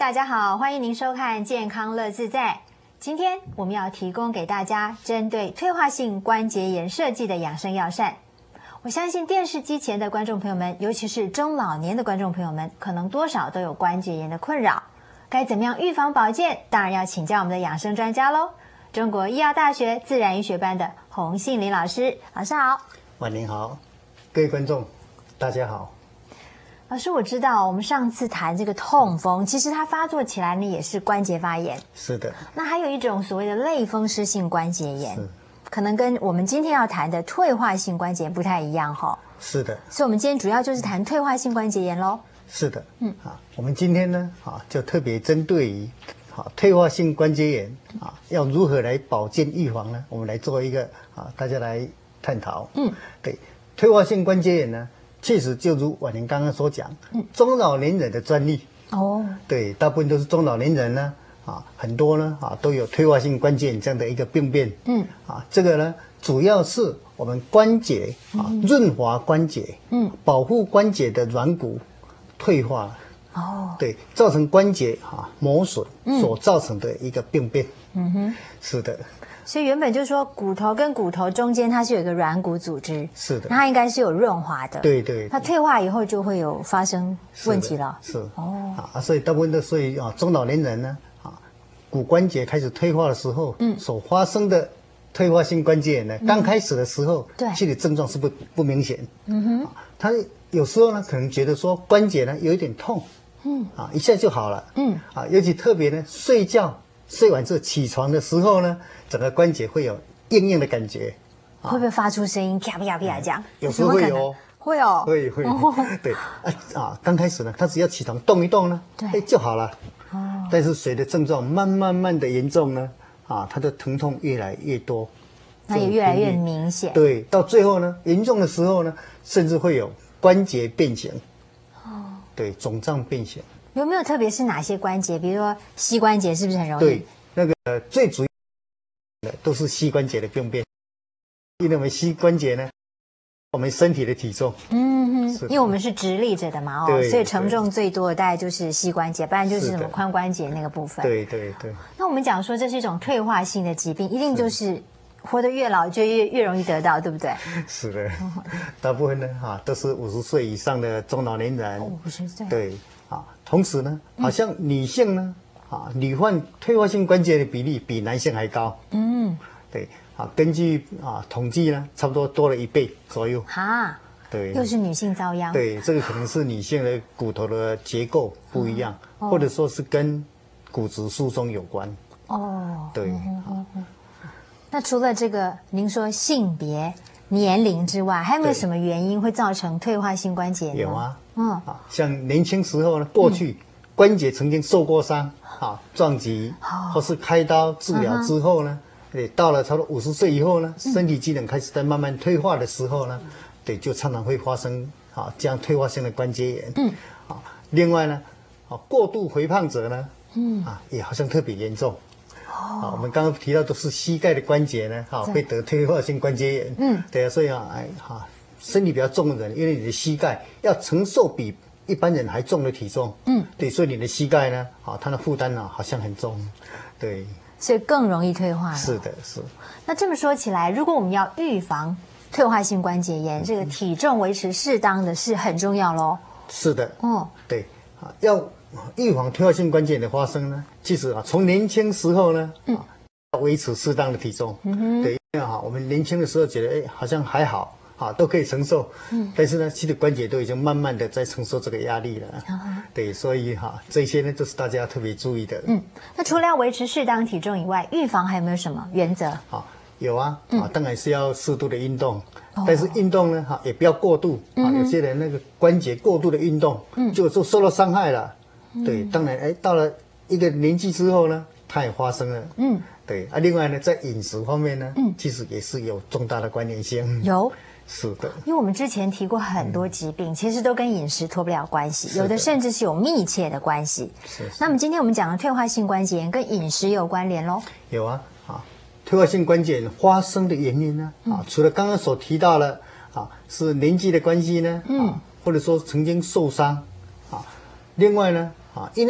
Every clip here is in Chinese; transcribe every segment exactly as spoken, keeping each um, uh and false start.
大家好，欢迎您收看健康乐自在。今天我们要提供给大家针对退化性关节炎设计的养生药膳。我相信电视机前的观众朋友们，尤其是中老年的观众朋友们，可能多少都有关节炎的困扰。该怎么样预防保健？当然要请教我们的养生专家喽。中国医药大学自然医学班的洪信林老师，老师好。 晚您好，各位观众，大家好。 老师，我知道我们上次谈这个痛风，其实它发作起来呢也是关节发炎。 是的。 那还有一种所谓的类风湿性关节炎，可能跟我们今天要谈的退化性关节炎不太一样哈。 是的。 所以我们今天主要就是谈退化性关节炎咯。 是的。嗯啊，我们今天呢啊就特别针对于啊退化性关节炎啊要如何来保健预防呢？我们来做一个啊大家来探讨。嗯，对，退化性关节炎呢。确实，就如婉玲刚刚所讲，嗯、中老年人的专利哦，对，大部分都是中老年人呢，啊，很多呢，啊，都有退化性关节炎这样的一个病变，嗯，啊，这个呢，主要是我们关节啊，润滑关节，嗯，保护关节的软骨退化了，哦，对，造成关节啊磨损所造成的一个病变，嗯哼，是的。 所以原本就是说，骨头跟骨头中间它是有一个软骨组织， 是的， 那它应该是有润滑的， 对 对, 对。 它退化以后就会有发生问题了， 是, 是哦啊，所以大部分的所以啊中老年人呢啊，骨关节开始退化的时候，嗯，所发生的退化性关节炎呢，嗯、刚开始的时候，对，其实症状是不不明显，嗯哼，啊、他有时候呢可能觉得说关节呢有一点痛，嗯，啊一下就好了，嗯，啊尤其特别呢睡觉睡完之后起床的时候呢。整个关节会有硬硬的感觉， 会不会发出声音啪啪啪这样？ 有时候会有， 会哦， 会会，对啊啊，刚开始呢，他只要起床动一动呢，对，就好了。哦，但是随着症状慢慢慢的严重呢，啊，他的疼痛越来越多， 那也越来越明显。 对，到最后呢，严重的时候呢，甚至会有关节变形。哦，对，肿胀变形。 有没有特别是哪些关节？比如说膝关节，是不是很容易？ 对，那个呃最主要。都是膝关节的病变，因为我们膝关节呢，我们身体的体重，嗯哼，因为我们是直立着的嘛，哦，所以承重最多的大概就是膝关节，不然就是什么髋关节那个部分。 对对对。 那我们讲说这是一种退化性的疾病，一定就是活得越老就越越容易得到，对不对？ 是的，大部分呢哈都是五十岁以上的中老年人， 五十岁。 对啊，同时呢，好像女性呢。啊，女患退化性关节的比例比男性还高。嗯，对啊，根据啊统计呢，差不多多了一倍左右。哈，对， 又是女性遭殃。 对，这个可能是女性的骨头的结构不一样，哦、或者说是跟骨质疏松有关。哦，对。嗯嗯嗯、 那除了这个，您说性别、年龄之外，还有没有什么原因会造成退化性关节呢？ 有啊，嗯啊，像年轻时候呢，过去。嗯关节曾经受过伤，啊，撞击，或是开刀治疗之后呢，对，到了差不多五十岁以后呢，身体机能开始在慢慢退化的时候呢，对，就常常会发生啊这样退化性的关节炎。嗯，啊，另外呢，啊，过度肥胖者呢，嗯，啊，也好像特别严重。啊，我们刚刚提到都是膝盖的关节呢，啊，会得退化性关节炎。嗯，对啊，所以啊，哎，哈，身体比较重的人，因为你的膝盖要承受比一般人还重的体重，嗯，对，所以你的膝盖呢，啊，它的负担呢好像很重，对， 所以更容易退化了。 是的，是。 那这么说起来，如果我们要预防退化性关节炎，嗯、这个体重维持适当的是很重要咯。 是的，哦，对，啊，要预防退化性关节炎的发生呢，其实啊，从年轻时候呢，嗯，要维持适当的体重，嗯哼，对，因为哈，我们年轻的时候觉得，哎，好像还好。啊，都可以承受，嗯，但是呢，其实关节都已经慢慢的在承受这个压力了，啊、对，所以哈、啊，这些呢，都是大家特别注意的。 嗯，那除了要维持适当体重以外，预防还有没有什么原则？ 啊，有啊，嗯、啊，当然是要适度的运动，哦、但是运动呢，哈、啊，也不要过度，啊，嗯、有些人那个关节过度的运动，嗯，就就受到伤害了，嗯、对，当然，哎，到了一个年纪之后呢，它也发生了，嗯，对，啊，另外呢，在饮食方面呢，嗯，其实也是有重大的关联性， 有。 是的， 因为我们之前提过很多疾病，嗯、其实都跟饮食脱不了关系，有的甚至是有密切的关系。是是。那么今天我们讲的退化性关节炎跟饮食有关联咯？ 有啊，啊，退化性关节炎发生的原因呢，嗯、啊，除了刚刚所提到的啊，是年纪的关系呢，嗯，啊，或者说曾经受伤，啊，另外呢，啊，因为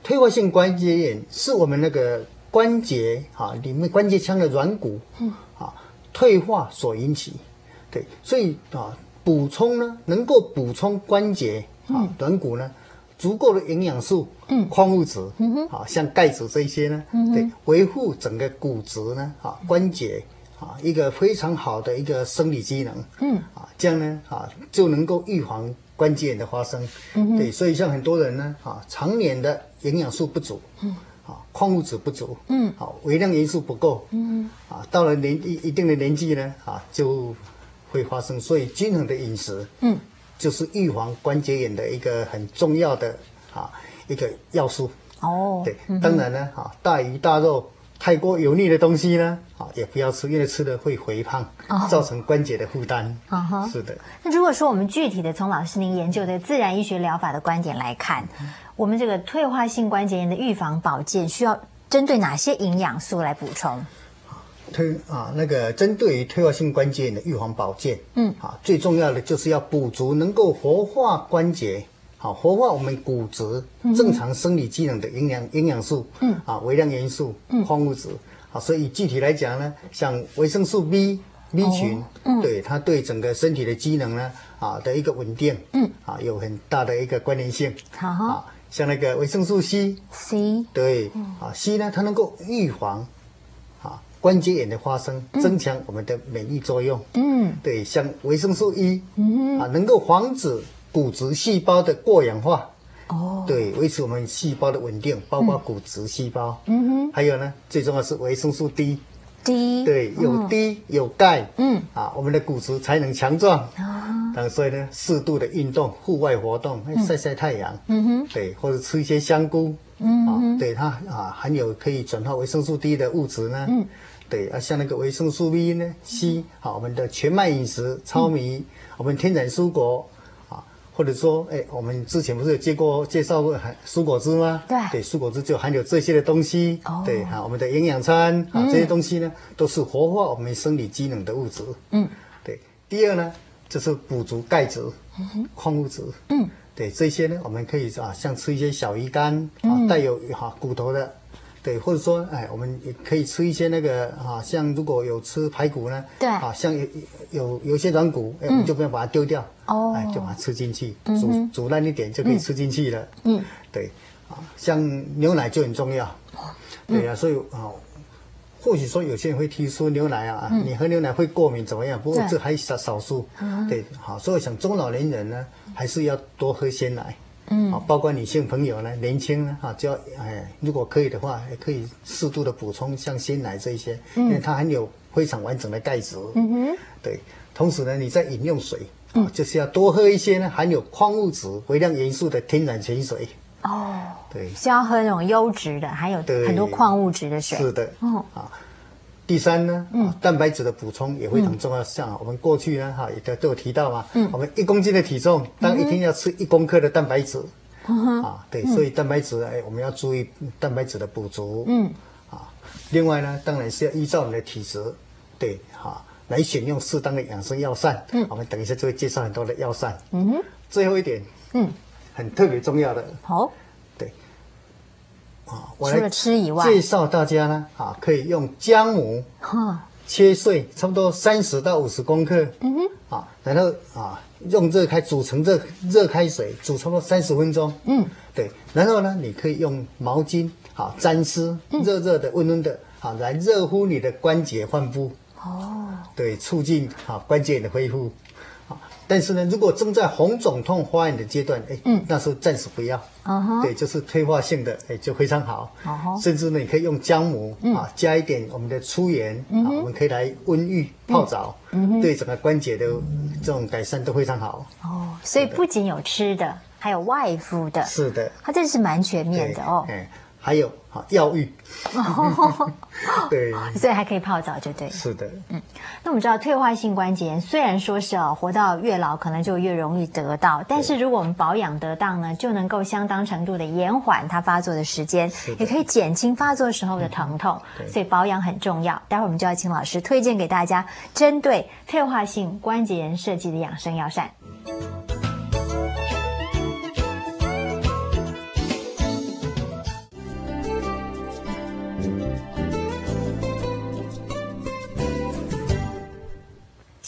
退化性关节炎是我们那个关节啊里面关节腔的软骨嗯啊退化所引起。对，所以啊补充呢能够补充关节啊软骨呢足够的营养素、嗯矿物质，嗯哼，啊像钙质这一些呢，嗯对，维护整个骨质呢啊关节啊一个非常好的一个生理机能，嗯啊这样呢啊就能够预防关节炎的发生。嗯对，所以像很多人呢啊常年的营养素不足，嗯啊矿物质不足，嗯啊微量元素不够，嗯啊到了年一一定的年纪呢啊就会发生。所以均衡的饮食，嗯。就是预防关节炎的一个很重要的啊一个要素哦。对，嗯、当然呢，啊大鱼大肉、太过油腻的东西呢，啊也不要吃，因为吃了会肥胖，哦、造成关节的负担。哦、是的。 那如果说我们具体的从老师您研究的自然医学疗法的观点来看，嗯、我们这个退化性关节炎的预防保健需要针对哪些营养素来补充？ 推啊，那个针对于退化性关节炎的预防保健，嗯，啊，最重要的就是要补足能够活化关节，好、啊、活化我们骨质、嗯、正常生理机能的营养营养素，嗯，啊，微量元素、嗯、矿物质，啊，所以具体来讲呢，像维生素 B、B 群，哦嗯、对它对整个身体的机能呢，啊的一个稳定，嗯，啊有很大的一个关联性，好、啊，像那个维生素 C，C， 对，嗯、啊 C 呢，它能够预防。关节炎的发生，增强我们的免疫作用。嗯，对，像维生素 E， 嗯啊，能够防止骨质细胞的过氧化。哦，对，维持我们细胞的稳定，包括骨质细胞。嗯哼，还有呢，最重要是维生素 D。D， 对，有 D、嗯、有钙。嗯，啊，我们的骨质才能强壮。啊，当所以呢，适度的运动、户外活动，嗯、晒晒太阳。嗯哼，对，或者吃一些香菇。嗯啊，对它啊含有可以转化维生素 D 的物质呢。嗯。对啊，像那个维生素 B 呢 ，C， 好，我们的全麦饮食、糙米，嗯、我们天然蔬果，啊，或者说，哎，我们之前不是有介过介绍过蔬果汁吗？对，对，蔬果汁就含有这些的东西。哦，对，哈，我们的营养餐啊，这些东西呢，都是活化我们生理机能的物质。嗯，对。第二呢，就是补足钙质、嗯、矿物质。嗯，对，这些呢，我们可以啊，像吃一些小鱼干啊，带有哈骨头的。对，或者说，哎，我们也可以吃一些那个啊，像如果有吃排骨呢，对，啊，像有有有一些软骨，哎、嗯，我们就不要把它丢掉，哦，哎，就把它吃进去，煮、嗯、煮烂一点就可以吃进去了，嗯，对，啊，像牛奶就很重要，对啊，所以啊，或许说有些人会提出牛奶啊，嗯、你喝牛奶会过敏怎么样？不过这还少少数，对，好，所以想中老年人呢，还是要多喝鲜奶。嗯，啊，包括女性朋友呢，年轻呢，啊，就要哎，如果可以的话，也可以适度的补充像鲜奶这一些，嗯、因为它含有非常完整的钙质。嗯哼，对。同时呢，你在饮用水，啊，嗯、就是要多喝一些呢含有矿物质、微量元素的天然泉水。哦，对， 是要喝那种优质的，还有很多矿物质的水。 是的，哦，啊。第三呢，嗯、啊，蛋白质的补充也非常重要。嗯、像我们过去呢，哈、啊，也都都有提到嘛，嗯，我们一公斤的体重，当一天要吃一公克的蛋白质，嗯、啊，对，嗯、所以蛋白质，哎，我们要注意蛋白质的补足，嗯，啊，另外呢，当然是要依照我们的体质，对，哈、啊，来选用适当的养生药膳。嗯，我们等一下就会介绍很多的药膳。嗯哼，最后一点，嗯，很特别重要的，好。 除了吃以外， 介绍大家呢，啊，可以用姜母，切碎，差不多三十到五十公克，嗯哼，啊，然后啊，用热开煮成热热开水，煮差不多三十分钟，嗯，对，然后呢，你可以用毛巾，啊，沾湿，热热的、温温的，啊，来热敷你的关节患部，哦，对，促进啊关节炎的恢复。但是呢，如果正在红肿痛发炎的阶段，哎，嗯，那时候暂时不要，uh huh. 对，就是退化性的，哎，就非常好， uh huh. 甚至呢，你可以用姜母、嗯、啊，加一点我们的粗盐、嗯、啊，我们可以来温浴泡澡，嗯、对整个关节的这种改善都非常好。哦， 所以不仅有吃的，还有外敷的， 是的， 它这是蛮全面的哦。 哎，还有啊，药浴，对， 所以还可以泡澡，就对。 是的，嗯。 那我们知道退化性关节炎虽然说是哦，活到越老可能就越容易得到，但是如果我们保养得当呢，就能够相当程度的延缓它发作的时间，也可以减轻发作时候的疼痛。嗯、所以保养很重要。待会儿我们就要请老师推荐给大家针对退化性关节炎设计的养生药膳。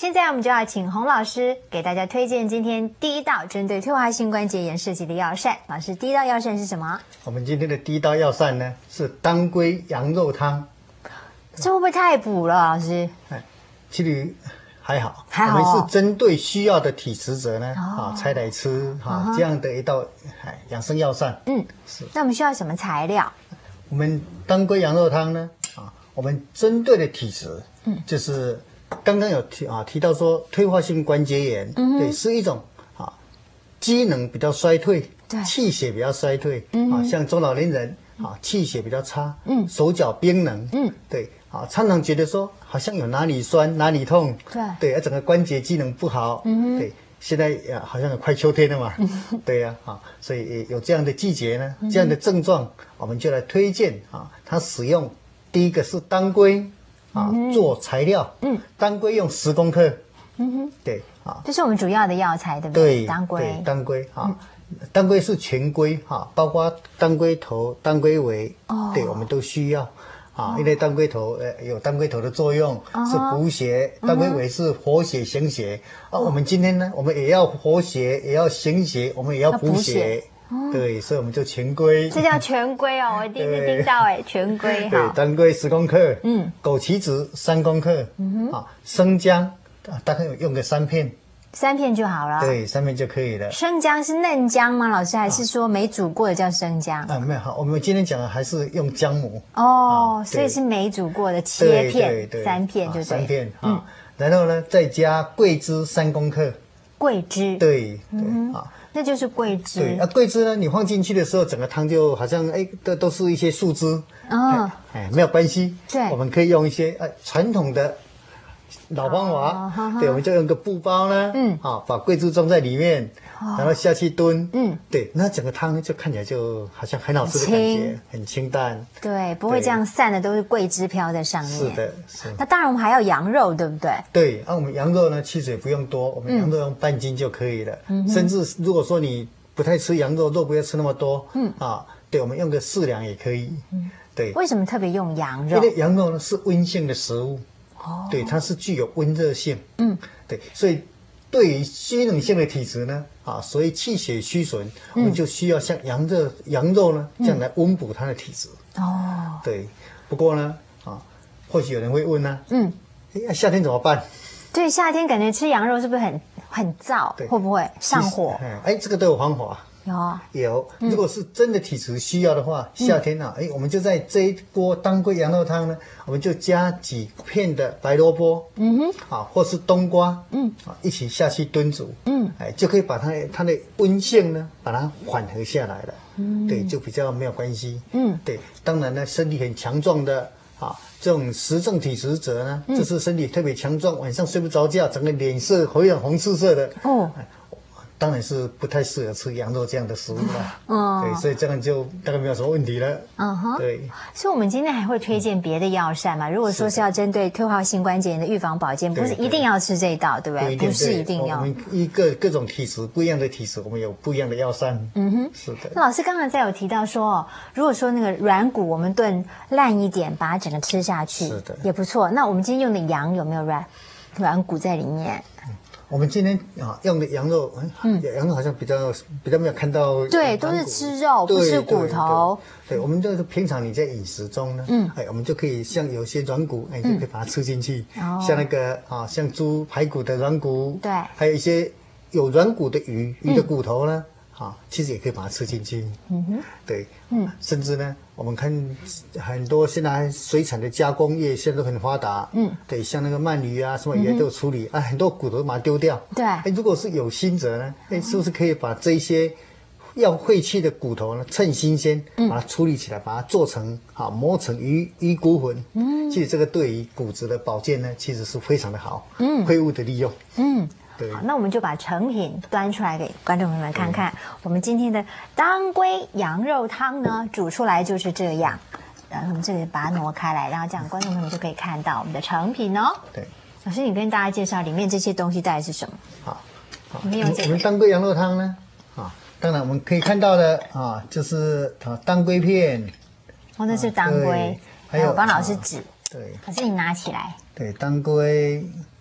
现在我们就要请洪老师给大家推荐今天第一道针对退化性关节炎设计的药膳。老师，第一道药膳是什么？ 我们今天的第一道药膳呢是当归羊肉汤。 这会不会太补了，老师？ 哎，其实还好， 还好、哦。 我们是针对需要的体质者呢，哦、啊，才来吃哈、哦、这样的一道哎养生药膳。 嗯，是。那我们需要什么材料？ 我们当归羊肉汤呢，啊，我们针对的体质，嗯，就是刚刚有提啊提到说退化性关节炎，嗯，对，是一种啊机能比较衰退，对，气血比较衰退，嗯，啊，像中老年人啊气血比较差，嗯，手脚冰冷，嗯，对，啊，常常觉得说好像有哪里酸哪里痛，对，对，而整个关节机能不好，嗯，对。现在呀，好像快秋天了嘛，对呀、啊，啊，所以有这样的季节呢，这样的症状，我们就来推荐啊，它使用第一个是当归啊做材料，嗯，当归用十公克，嗯哼，对啊， 这是我们主要的药材，对不对？ 对， 当归， 对，当归啊，当归是全归哈，包括当归头、当归尾，哦，对，我们都需要。啊，因为当归头呃有当归头的作用，哦、是补血，当归尾是活血行血。啊，我们今天呢，我们也要活血，也要行血，我们也要补血。哦、对，所以我们就全归。 这叫全归哦，我第一次听到哎，全归哈。对，当归十公克，嗯，枸杞子三公克，嗯哼，啊，生姜啊，大概用个三片。 三片就好了， 对，三片就可以了。 生姜是嫩姜吗？老师还是说没煮过的叫生姜？ 啊，没有，好，我们今天讲的还是用姜母哦，啊、所以是没煮过的切片，对对对三片就对、啊， 三片啊、嗯，然后呢再加桂枝三公克， 桂枝， 对对、嗯、啊， 那就是桂枝。 对啊，桂枝呢，你放进去的时候，整个汤就好像哎，都都是一些树枝哦，哎，没有关系，对，我们可以用一些呃传统的。老方法，哦、对，我们就用个布包呢，嗯，啊，把桂枝装在里面，哦、然后下去炖，嗯，对，那整个汤就看起来就好像很好吃的感觉，很清淡， 对，不会这样散的都是桂枝飘在上面。 是的，是。 那当然我们还要羊肉，对不对？ 对，那、啊、我们羊肉呢，其实也不用多，我们羊肉用半斤就可以了，嗯、甚至如果说你不太吃羊肉，肉不要吃那么多，嗯，啊，对，我们用个四两也可以，嗯，对。 为什么特别用羊肉？ 因为羊肉呢是温性的食物。哦，对，它是具有温热性，嗯，对，所以对于虚冷性的体质呢，啊，所以气血虚损，我们就需要像羊肉、羊肉呢这样来温补它的体质。哦，对，不过呢，啊，或许有人会问呢，嗯，哎，夏天怎么办？ 对，夏天感觉吃羊肉是不是很很燥？会不会上火？ 哎，这个都有方法。 有有，如果是真的体质需要的话，嗯、夏天啊，哎，我们就在这一锅当归羊肉汤呢，我们就加几片的白萝卜，嗯哼，啊，或是冬瓜，嗯，啊，一起下去炖煮，嗯，哎，就可以把它它的温性呢，把它缓和下来了，嗯，对，就比较没有关系，嗯，对，当然呢，身体很强壮的啊，这种实症体质者呢，嗯、就是身体特别强壮，晚上睡不着觉，整个脸色好像红赤色的，哦。哎当然是不太适合吃羊肉这样的食物了，嗯，对，所以这样就大概没有什么问题了，嗯哼，对。 所以我们今天还会推荐别的药膳嘛？如果说是要针对退化性关节炎的预防保健，不是一定要吃这一道，对不对？不是一定要。 我们一个各种体质不一样的体质，我们有不一样的药膳。嗯哼，是的。 那老师刚才在有提到说，如果说那个软骨我们炖烂一点，把它整个吃下去，是的，也不错。那我们今天用的羊有没有软软骨在里面？ 我们今天啊用的羊肉，嗯，羊肉好像比较比较没有看到， 对，都是吃肉，不吃骨头。 对，我们就是平常你在饮食中呢，嗯，哎，我们就可以像有些软骨，哎，就可以把它吃进去，像那个啊，像猪排骨的软骨，对，还有一些有软骨的鱼，鱼的骨头呢。啊，其实也可以把它吃进去。嗯哼，对，嗯，甚至呢，我们看很多现在水产的加工业现在都很发达。嗯，对，像那个鳗鱼啊，什么也都有处理、嗯、啊，很多骨头把它丢掉。对，哎，如果是有心者呢，哎，是不是可以把这些要废弃的骨头呢，趁新鲜把它处理起来，把它做成啊，磨成鱼鱼骨粉。嗯，其实这个对于骨质的保健呢，其实是非常的好。嗯，废物的利用。嗯。 好，那我们就把成品端出来给观众朋友们看看。我们今天的当归羊肉汤呢，煮出来就是这样。然后我们这里把它挪开来，然后这样观众朋友们就可以看到我们的成品哦。对，老师，你跟大家介绍里面这些东西大概是什么？好， 好我们用、这个、我们当归羊肉汤呢，啊，当然我们可以看到的啊，就是啊当归片。 哦，那是当归， 还有我帮老师指。 对， 老师你拿起来。 对，当归。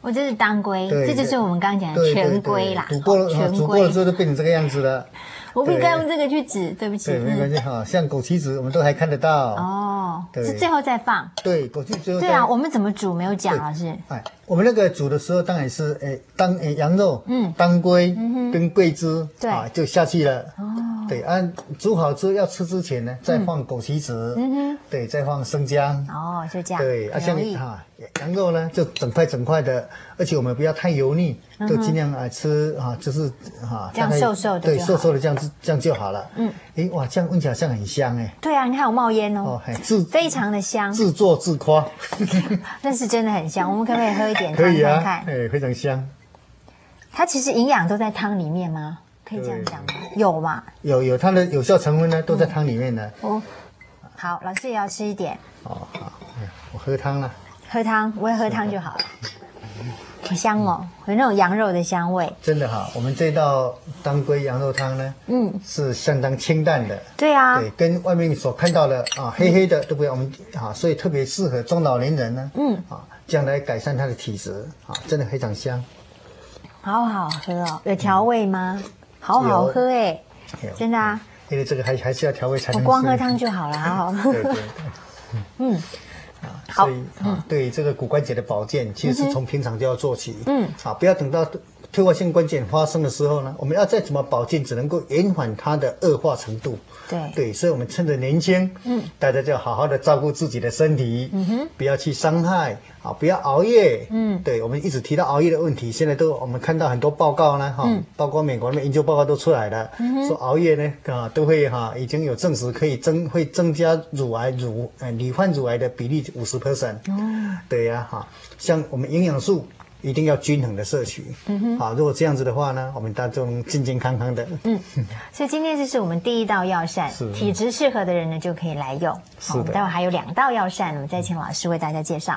我这是当归， 对这就是我们刚刚讲的对全归啦， 对对煮过了， 全煮过了归之后就变成这个样子了。 我不应对该用这个去指，对不起。 对，没关系哈。像枸杞子，我们都还看得到。 哦， 对是最后再放。 对，枸杞最后再。 对啊，我们怎么煮没有讲，老师。 哎，我们那个煮的时候，当然是诶当诶羊肉，嗯，当归跟桂枝， 对啊就下去了。 哦， 对，按煮好之后要吃之前呢，再放枸杞子，嗯哼，对，再放生姜。 哦，就这样。 对，啊， 很容易。 像哈羊肉呢，就整块整块的，而且我们不要太油腻，就尽量啊吃啊，就是哈这样瘦瘦的对， 就好瘦瘦的这样子这样就好了。嗯，诶，哇，这样闻起来像很香哎。 对啊，你看有冒烟哦哦，，嘿自非常的香， 自作自夸。 那是真的很香。我们可不可以喝一点汤可以啊， 看看？ 哎，非常香。 它其实营养都在汤里面吗？可以这样讲吗？有嘛？ 有有它的有效成分呢，都在汤里面呢。 哦，好，老师也要吃一点， 哦，好，哎我喝汤了。 喝汤，我也喝汤就好了。好香哦，有那种羊肉的香味。 真的哈，我们这道当归羊肉汤呢，嗯，是相当清淡的。 对啊， 对，跟外面所看到的啊黑黑的都不一样。我们啊，所以特别适合中老年人呢，嗯，啊，这样来改善他的体质啊，真的非常香。 好好喝哦，有调味吗？好好喝哎，真的啊。 因为这个还还是要调味才能。 我光喝汤就好了，好好喝。 对对对，嗯。啊，所以啊，对这个骨关节的保健，其实是从平常就要做起。嗯，啊，不要等到退化性关节炎发生的时候呢，我们要再怎么保健，只能够延缓它的恶化程度。 对对，所以我们趁着年轻，嗯，大家就要好好的照顾自己的身体，嗯哼，不要去伤害啊，不要熬夜。嗯，对，我们一直提到熬夜的问题，现在都我们看到很多报告呢，哈，包括美国的研究报告都出来了，说熬夜呢，啊，都会哈，已经有证实可以增会增加乳癌乳呃罹患乳癌的比例五十 percent。哦，对呀，哈，像我们营养素。一定要均衡的摄取，嗯哼，好，如果这样子的话呢，我们大众健健康康的，嗯， 所以今天这是我们第一道药膳，体质适合的人呢就可以来用。 是的， 我们待会还有两道药膳，我们再请老师为大家介绍。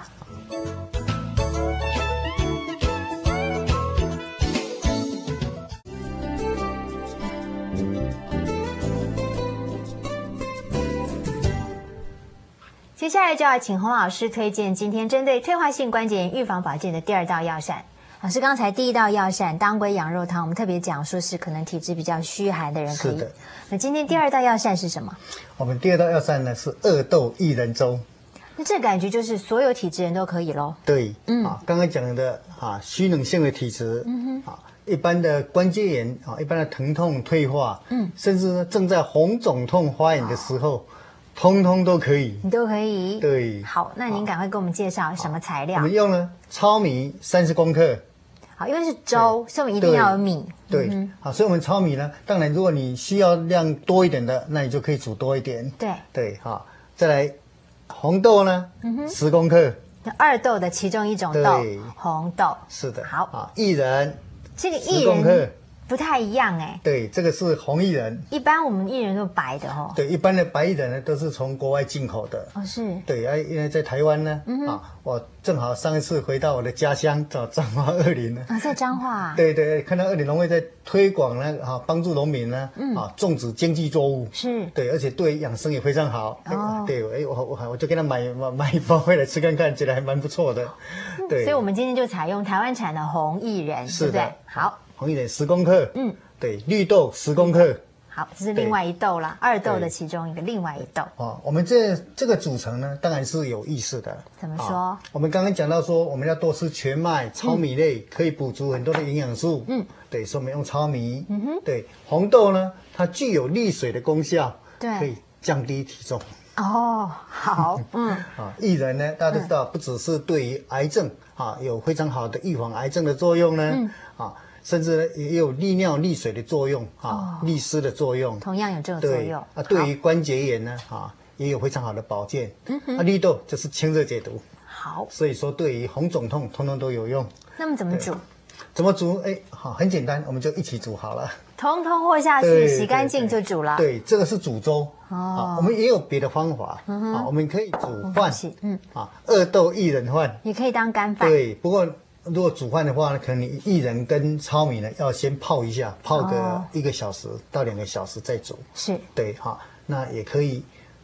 接下来就要请洪老师推荐今天针对退化性关节炎预防保健的第二道药膳。老师刚才第一道药膳当归羊肉汤，我们特别讲说是可能体质比较虚寒的人可以。 是的。 那今天第二道药膳是什么？ 我们第二道药膳呢是二豆薏仁粥。 那这感觉就是所有体质人都可以咯。 对，嗯啊，刚刚讲的啊虚冷性的体质，嗯哼，啊一般的关节炎啊，一般的疼痛退化，嗯，甚至呢正在红肿痛发炎的时候。通通都可以， 你都可以。 对， 好，那您赶快给我们介绍什么材料？ 我们用呢糙米三十公克。 好，因为是粥，所以我们一定要有米。 对，嗯、好，所以我们糙米呢，当然如果你需要量多一点的，那你就可以煮多一点。 对， 对，好，再来红豆呢，嗯十公克。 二豆的其中一种豆，红豆。 是的。 好， 啊，薏仁， 这个薏仁不太一样哎， 对，这个是红薏仁。 一般我们薏仁都白的哦。 对，一般的白薏仁呢都是从国外进口的。 哦，是。对， 啊，因为在台湾呢，嗯、啊，我正好上一次回到我的家乡，找彰化二林呢。 啊，在彰化、啊。 对对，看到二林农会在推广呢，啊，帮助农民呢，嗯、啊，种植经济作物。 是。对， 而且对养生也非常好。 哦。 对，哎，我我我就给他买买买一包回来吃看看，觉得还蛮不错的。对。 所以我们今天就采用台湾产的红薏仁， 是的， 对不对？好。 红薏仁十公克。嗯。对，绿豆十公克。 好，这是另外一豆啦，二豆的其中一个，另外一豆。 哦，我们这这个组成呢，当然是有意思的。 怎么说？ 哦、我们刚刚讲到说，我们要多吃全麦、糙米类，嗯、可以补足很多的营养素。嗯，对，所以我们用糙米。嗯哼，对，红豆呢，它具有利水的功效， 对， 可以降低体重。 哦，好，嗯， 啊，薏仁呢，大家都知道，不只是对于癌症啊有非常好的预防癌症的作用呢，嗯、啊。甚至呢也有利尿利水的作用啊，利湿的作用， 同样有这种作用啊。对于关节炎呢啊，也有非常好的保健。嗯哼，啊，绿豆就是清热解毒。 好， 所以说对于红肿痛，通通都有用。 那么怎么煮？ 怎么煮？哎，好，很简单，我们就一起煮好了。 通通和下去，洗干净就煮了。 对，这个是煮粥。哦，我们也有别的方法啊，我们可以煮饭。嗯，啊，二豆薏仁饭也可以当干饭。 对，不过。如果煮饭的话呢，可能你薏仁跟糙米呢要先泡一下，泡个一个小时到两个小时再煮。 是， 对哈，那也可以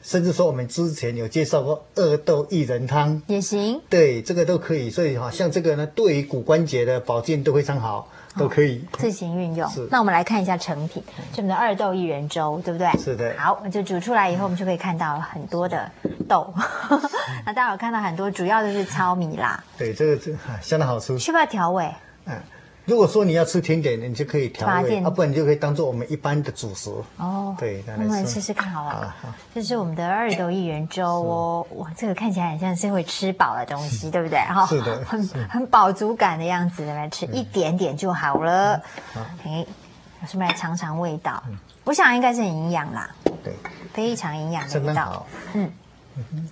甚至说我们之前有介绍过二豆薏仁汤， 也行。 对，这个都可以。所以哈，像这个呢，对于骨关节的保健都非常好，都可以、 哦、自行运用是。 那我们来看一下成品，这我们的二豆薏仁粥，对不对？ 是的。 好，就煮出来以后，我们就可以看到很多的豆。那大家有看到很多，主要都是糙米啦。 对，这个这相当好吃。 需不需要调味？ 嗯。如果说你要吃甜点，你就可以调味，啊，不然你就可以当做我们一般的主食。 哦， 对， 我们来试试看好了。 好了，好， 这是我们的二豆薏仁粥哦，哇，这个看起来很像是会吃饱的东西，对不对？哈， 是的， 很很饱足感的样子，来吃一点点就好了。哎，我是不是来尝尝味道？我想应该是很营养啦， 对， 非常营养的味道。嗯嗯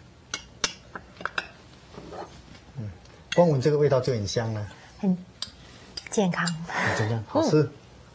嗯，光闻这个味道就很香了， 很健康， 怎么样？好吃。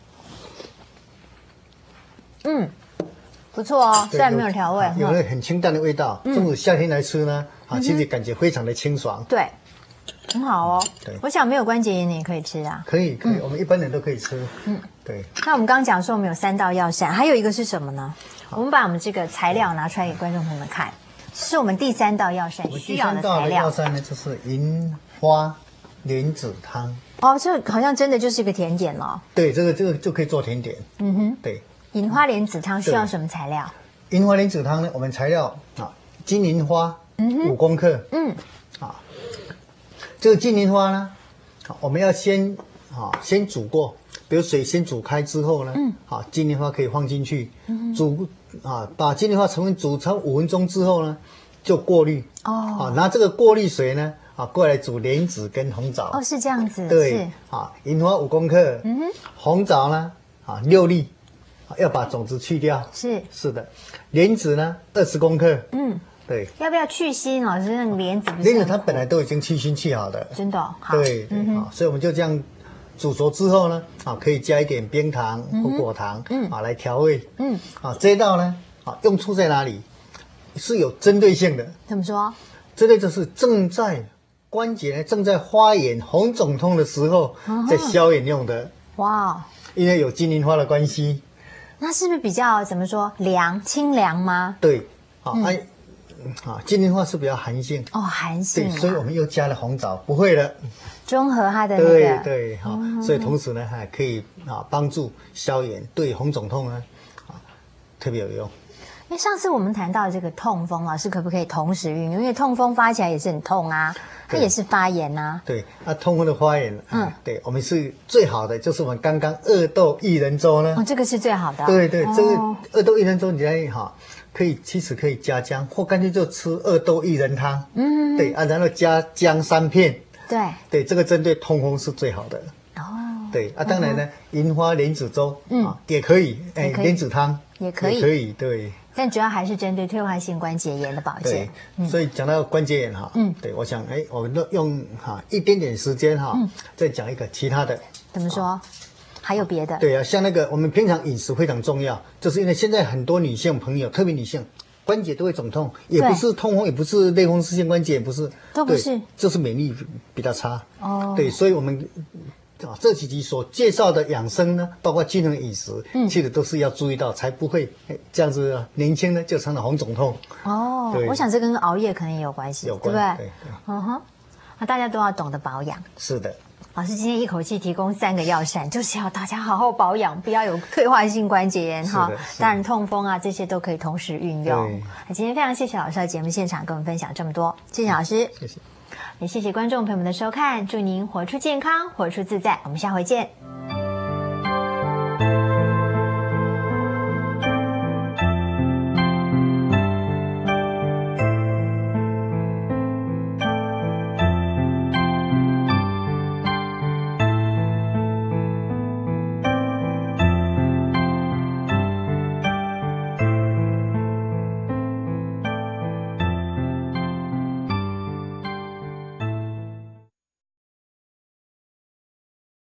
嗯，不错哦，虽然没有调味， 有了很清淡的味道。中午夏天来吃呢，啊，其实感觉非常的清爽。 对，很好哦。 对， 我想没有关节炎的也可以吃啊。 可以，可以，我们一般人都可以吃。嗯，对。 那我们刚刚讲说我们有三道药膳，还有一个是什么呢？我们把我们这个材料拿出来给观众朋友们看，是我们第三道药膳需要的材料。 第三道的药膳呢，就是银花莲子汤。 哦，这好像真的就是一个甜点了。 对，这个这个就可以做甜点。嗯哼，对。 银花莲子汤需要什么材料？ 银花莲子汤呢，我们材料啊，金银花五公克。嗯，啊，这个金银花呢，我们要先啊先煮过，比如水先煮开之后呢，嗯，好，金银花可以放进去，煮啊，把金银花成分煮超五分钟之后呢，就过滤。哦，啊，拿这个过滤水呢。啊，过来煮莲子跟红枣哦，是这样子， 对，啊，银花五公克，嗯哼，红枣呢，啊六粒，啊要把种子去掉， 是是的，莲子呢二十公克， 嗯， 对， 要不要去腥？老师，那个莲子不是莲子它本来都已经去腥去好的， 真的、哦，好对对、嗯、啊，所以我们就这样煮熟之后呢，啊可以加一点冰糖或果糖，嗯，啊来调味，嗯，啊这一道呢，啊用处在哪里？是有针对性的， 怎么说？ 这类就是正在关节呢正在发炎、红肿痛的时候，在消炎用的。哇！因为有金银花的关系， 那是不是比较怎么说凉、清凉吗？ 对，好，哎、嗯，啊，金银花是比较寒性哦，寒性、啊， 对，所以我们又加了红枣，不会了， 中和它的那个， 对对，好、哦，所以同时呢还可以啊帮助消炎，对红肿痛呢啊特别有用。 因为上次我们谈到这个痛风，老师可不可以同时运用？因为痛风发起来也是很痛啊，它也是发炎呐、啊。 对，啊，痛风的发炎，嗯，对我们是最好的，就是我们刚刚二豆薏仁粥呢。 哦，这个是最好的。 对对， 哦、 这个二豆薏仁粥你来哈，可以其实可以加姜，或干脆就吃二豆薏仁汤。嗯，对啊，然后加姜三片。 对对，这个针对痛风是最好的。哦，对啊，当然呢，银、嗯、花莲子粥嗯啊也可以，哎，莲子汤也可以， 也可以，对。 但主要还是针对退化性关节炎的保健。 对，嗯、所以讲到关节炎哈，嗯，对，我想，哎，我们都用哈一点点时间哈，嗯、再讲一个其他的。 怎么说？还有别的？ 对啊，像那个我们平常饮食非常重要，就是因为现在很多女性朋友，特别女性，关节都会肿痛，也不是痛风，也不是类风湿性关节，也不是， 都不是， 就是免疫力比较差。哦，对，所以我们。啊，这几集所介绍的养生呢，包括均衡饮食，嗯，其实都是要注意到，才不会这样子年轻呢就成了红肿痛。 哦，我想这跟熬夜可能也有关系， 有关， 对不对？ 对， 嗯哼，那大家都要懂得保养。 是的， 老师今天一口气提供三个药膳，就是要大家好好保养，不要有退化性关节炎哈。当然痛风啊这些都可以同时运用。那今天非常谢谢老师在节目现场跟我们分享这么多，谢谢老师， 谢谢。 也谢谢观众朋友们的收看，祝您活出健康，活出自在，我们下回见。